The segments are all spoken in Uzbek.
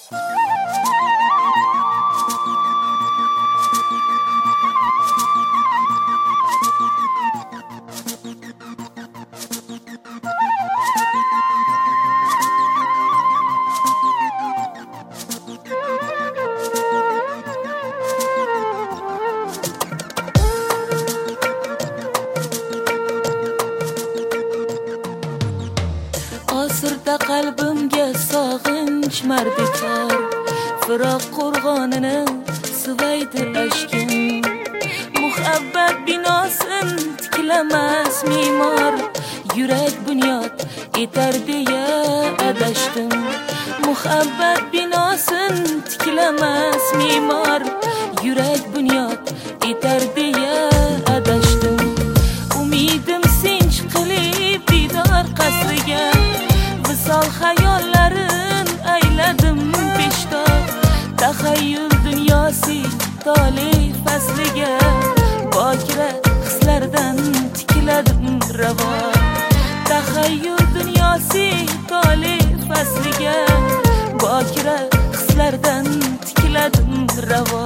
Asırda qalbimga sog'inch mardikor, firoq qo'rg'onini suvaydi ashkim. Muhabbat binosin tiklamas me'mor, yurak bunyod etar deya adashdim. Muhabbat binosin tiklamas me'mor, yurak bunyod etar deya adashdim. Umidim sinch qilib didor qasriga, visol hayollarin ayladim peshtoq. Taxayyul dunyosi tole fasliga, bokira hislardan tikladim ravo. Taxayyul dunyosi tole fasliga, bokira hislardan tikladim ravo.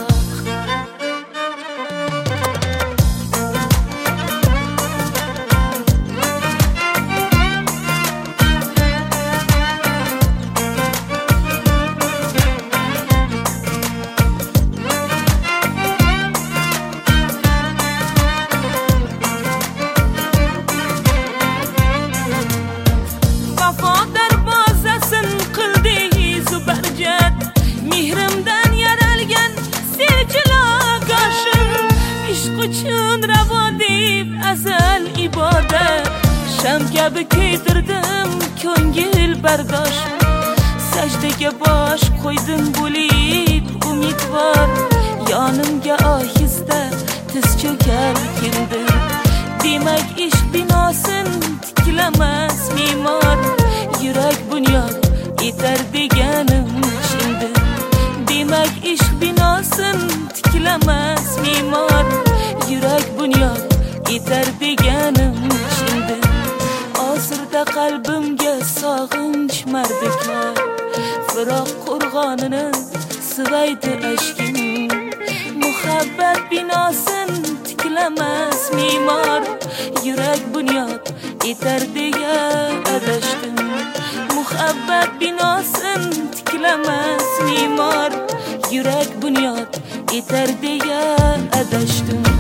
Uchun ravo deb azal ibodat, sham kabi kuydirdim ko'ngil bardosh. Sajdaga bosh qo'ydim bo'lib umidvor, yonimga ohista tiz cho'kar keldi. Demak ishq binosin tiklamas me'mor, yurak bunyod etar deganim shindi. Demak ishq binosin tiklamas me'mor, yurak bunyod etar deganim shindi. Asirda qalbimga sog'inch mardikor, firoq qo'rg'onini suvaydi ashkim. Muhabbat binosin tiklamas me'mor, yurak bunyod etar deya adashdim. Muhabbat binosin tiklamas me'mor, yurak bunyod etar deya adashdim.